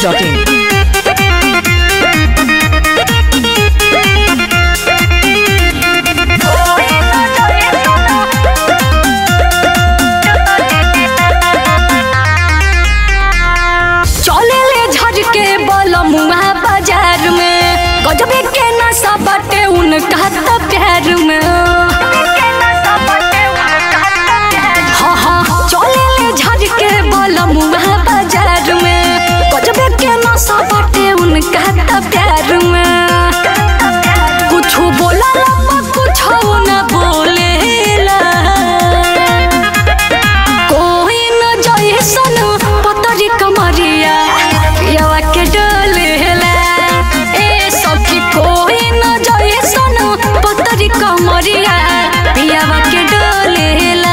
बाजार में गजबे के नशा बाटे उनका त प्यार में हाँ चले ले झज के बलमुआ बाजार में गजबे के नशा बाटे उनका त प्यार में कुछ बोला कुछ न बोलेला कोई न जैसन पतरी कमरिया पियावा के डोलेला ए सखी कोई न जैसन पतरी कमरिया पियावा के डोलेला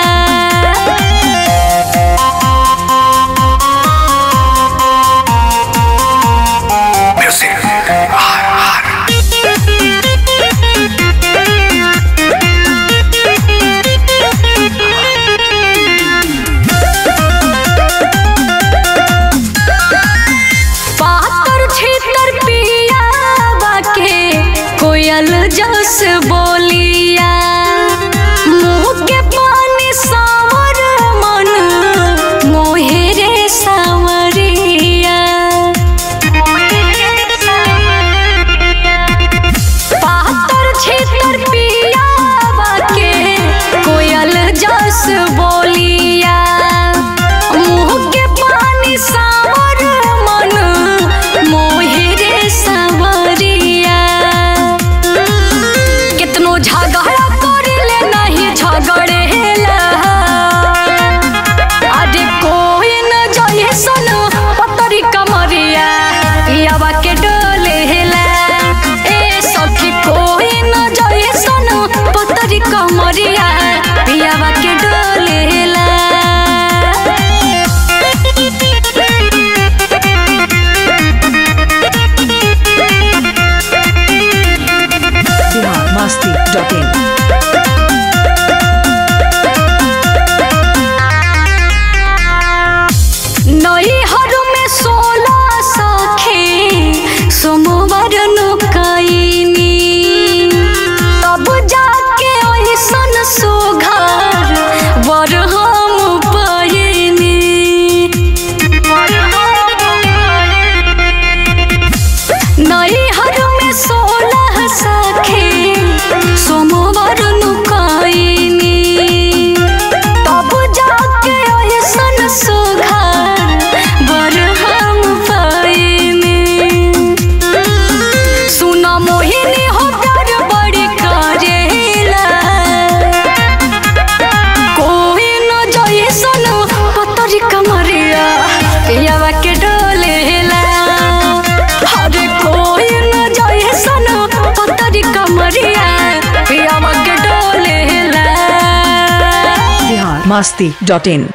कोयल जस बोलिया मुँह के पानी सावर मन मोहे रे सावरिया पातर छेतर पिया बाके कोयल जस बोलिया मुँह के पानी सावर मन मोहे रे सावरिया झगड़ा करिले नहीं झगड़ेला अरे कोई न जैसन पतरी कमरिया पियावा के डोलेला ए सखी कोई न जैसन पतरी कमरिया पियावा के डोलेला masti.in नई हर में 16 सखी सोमवार नुकाईनी तब जाके ऐसन सुघर वर हम पायनी नई हर में 16 सखी सोमवार नुकाईनी तब जाके ऐसन सुघर वर हम पायनी सुना मोहिनी हो प्यार बड़ी करेला कोई न जैसन पतरी कमरिया पियावा के डोलेला अरे कोई न जैसन पतरी कमरिया पियावा के डोलेला masti.in